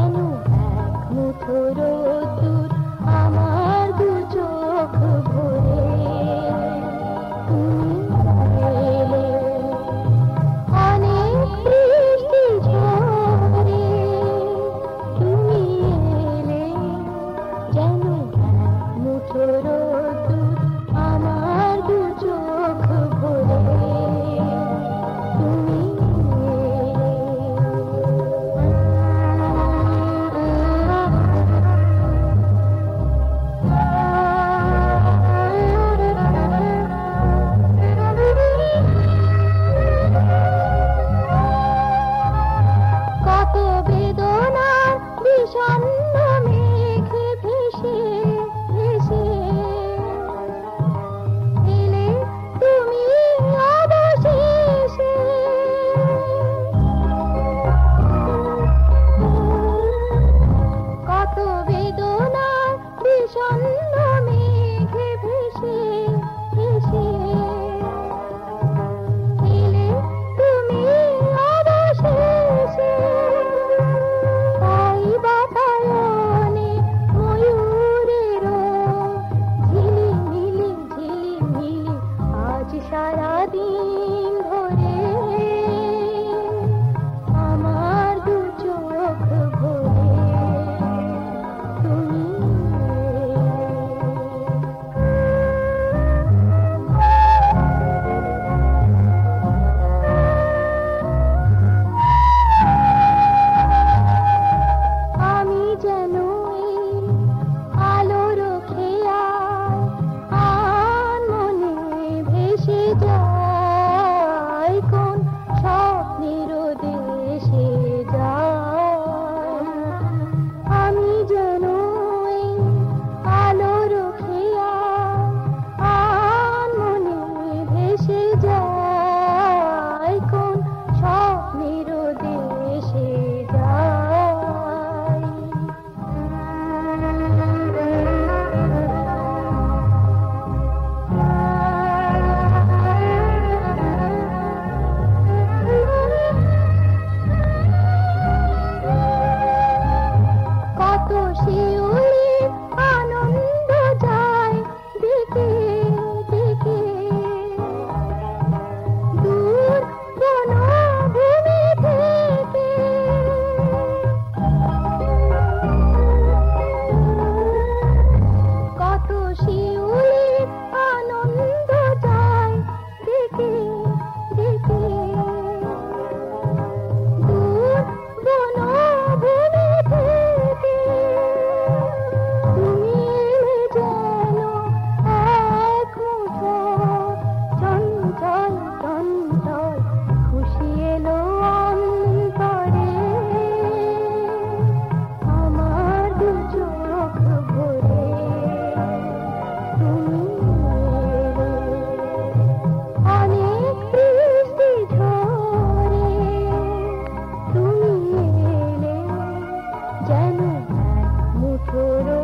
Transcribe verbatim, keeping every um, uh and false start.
যেন এক মুঠো রোদ্দুর আমার দু চোখ ভরে। তুমি এলে অনেক বৃষ্টি ঝরে, তুমি এলে যেন এক মুঠো রোদ্দুর আমার দু চোখ ভরে। তুমি কত বেদনার বিষণ্ণ মেঘে ভেসে ভেসে এলে তুমি অবশেষে। কত বেদনার বিষণ্ণ মেঘে ভেসে ভেসে এলে তুমি অবশেষে। তাই বাতায়নে ময়ূরেরও ঝিলিমিলি ঝিলিমিলি আজ সারাদিন ধরে আমার দু চোখ ভরে। তুমি আমি যেন এই আলোর খেয়া আনমনে ভেসে যাই, কোন স্বপ্নের দেশে যাই। আমি যেন এই আলোর খেয়া আনমনে ভেসে যাই, কোন স্বপ্নের দেশে যাই। কত শিউলি আনন্দ যায় দেখে দেখে দূর বনভূমি থেকে। কত শিউলি আনন্দ যায় দেখে দেখে দূর বনভূমি থেকে। তুমি এলে যেন এক মুঠো চঞ্চল চঞ্চল খুশি এলো অন্তরে আমার দু চোখ ভরে। তুমি এলে অনেক বৃষ্টি ঝরে, তুমি এলে যেন এক মুঠো